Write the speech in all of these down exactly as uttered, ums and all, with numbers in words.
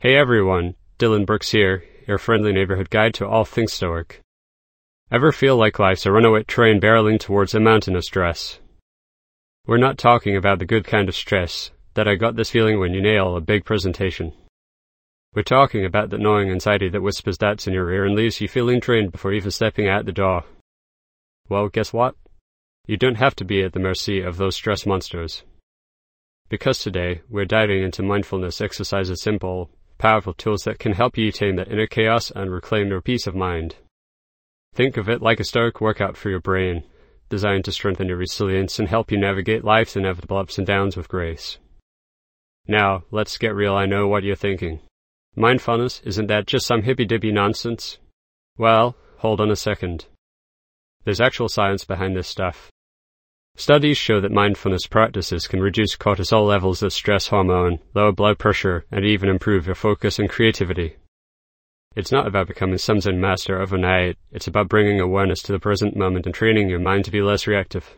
Hey everyone, Dylan Brooks here, your friendly neighborhood guide to all things Stoic. Ever feel like life's a runaway train barreling towards a mountain of stress? We're not talking about the good kind of stress that I got this feeling when you nail a big presentation. We're talking about the gnawing anxiety that whispers doubts in your ear and leaves you feeling drained before even stepping out the door. Well, guess what? You don't have to be at the mercy of those stress monsters. Because today, we're diving into mindfulness exercises, simple, powerful tools that can help you tame that inner chaos and reclaim your peace of mind. Think of it like a Stoic workout for your brain, designed to strengthen your resilience and help you navigate life's inevitable ups and downs with grace. Now, let's get real. I know what you're thinking. Mindfulness, isn't that just some hippy-dippy nonsense? Well, hold on a second. There's actual science behind this stuff. Studies show that mindfulness practices can reduce cortisol levels, the stress hormone, lower blood pressure, and even improve your focus and creativity. It's not about becoming some Zen master overnight. It's about bringing awareness to the present moment and training your mind to be less reactive.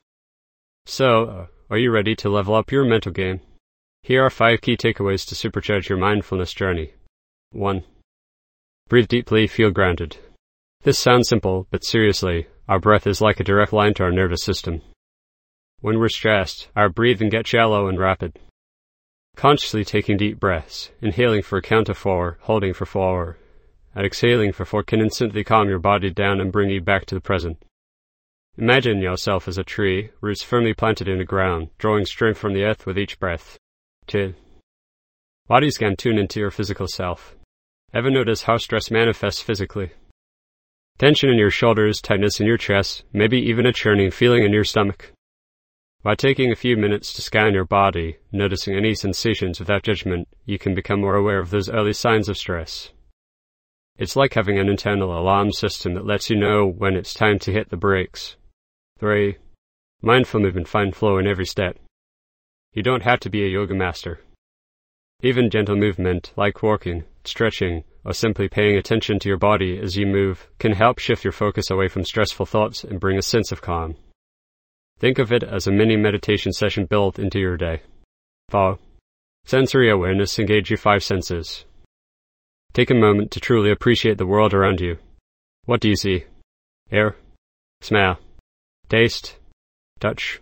So, uh, are you ready to level up your mental game? Here are five key takeaways to supercharge your mindfulness journey. one. Breathe deeply, feel grounded. This sounds simple, but seriously, our breath is like a direct line to our nervous system. When we're stressed, our breathing gets shallow and rapid. Consciously taking deep breaths, inhaling for a count of four, holding for four, and exhaling for four can instantly calm your body down and bring you back to the present. Imagine yourself as a tree, roots firmly planted in the ground, drawing strength from the earth with each breath. two. Body scan, tune into your physical self. Ever notice how stress manifests physically? Tension in your shoulders, tightness in your chest, maybe even a churning feeling in your stomach. By taking a few minutes to scan your body, noticing any sensations without judgment, you can become more aware of those early signs of stress. It's like having an internal alarm system that lets you know when it's time to hit the brakes. three. Mindful movement, find flow in every step. You don't have to be a yoga master. Even gentle movement, like walking, stretching, or simply paying attention to your body as you move, can help shift your focus away from stressful thoughts and bring a sense of calm. Think of it as a mini meditation session built into your day. four. Sensory awareness, engage your five senses. Take a moment to truly appreciate the world around you. What do you see? Air, smell, taste, touch.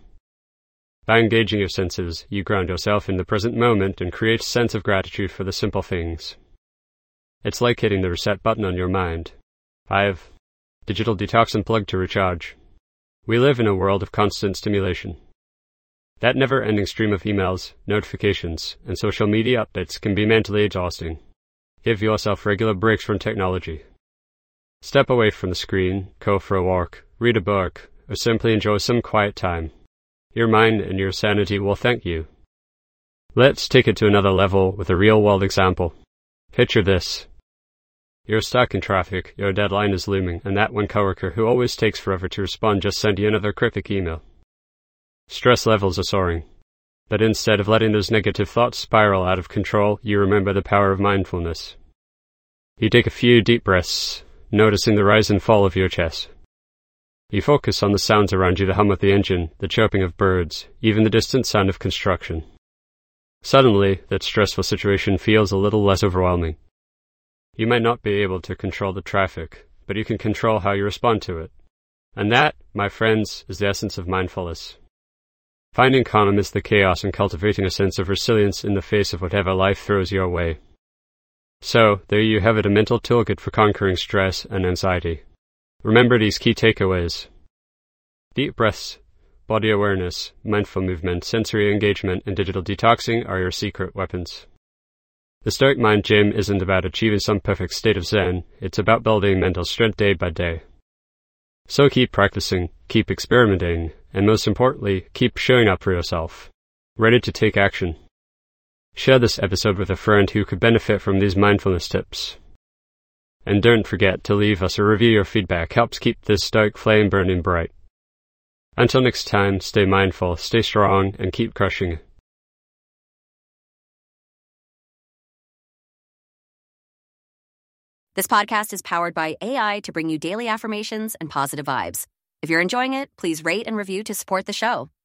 By engaging your senses, you ground yourself in the present moment and create a sense of gratitude for the simple things. It's like hitting the reset button on your mind. five. Digital detox, and plug to recharge. We live in a world of constant stimulation. That never-ending stream of emails, notifications, and social media updates can be mentally exhausting. Give yourself regular breaks from technology. Step away from the screen, go for a walk, read a book, or simply enjoy some quiet time. Your mind and your sanity will thank you. Let's take it to another level with a real-world example. Picture this. You're stuck in traffic, your deadline is looming, and that one coworker who always takes forever to respond just sent you another cryptic email. Stress levels are soaring. But instead of letting those negative thoughts spiral out of control, you remember the power of mindfulness. You take a few deep breaths, noticing the rise and fall of your chest. You focus on the sounds around you, the hum of the engine, the chirping of birds, even the distant sound of construction. Suddenly, that stressful situation feels a little less overwhelming. You might not be able to control the traffic, but you can control how you respond to it. And that, my friends, is the essence of mindfulness. Finding calm amidst the chaos and cultivating a sense of resilience in the face of whatever life throws your way. So, there you have it, a mental toolkit for conquering stress and anxiety. Remember these key takeaways. Deep breaths, body awareness, mindful movement, sensory engagement, and digital detoxing are your secret weapons. The Stoic Mind Gym isn't about achieving some perfect state of Zen, it's about building mental strength day by day. So keep practicing, keep experimenting, and most importantly, keep showing up for yourself, ready to take action. Share this episode with a friend who could benefit from these mindfulness tips. And don't forget to leave us a review. Your feedback helps keep this Stoic flame burning bright. Until next time, stay mindful, stay strong, and keep crushing it. This podcast is powered by A I to bring you daily affirmations and positive vibes. If you're enjoying it, please rate and review to support the show.